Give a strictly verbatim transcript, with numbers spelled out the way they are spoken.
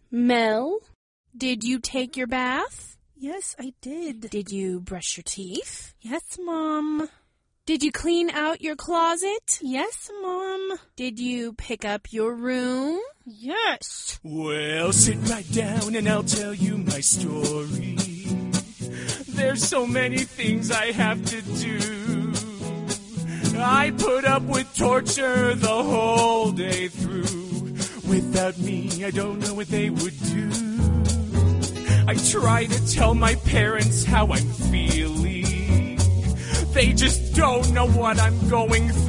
Mel, did you take your bath? Yes, I did. Did you brush your teeth? Yes, Mom. Did you clean out your closet? Yes, Mom. Did you pick up your room? Yes. Well, sit right down and I'll tell you my story. There's so many things I have to do. I put up with torture the whole day through. Without me, I don't know what they would do. I try to tell my parents how I'm feeling. They just don't know what I'm going through.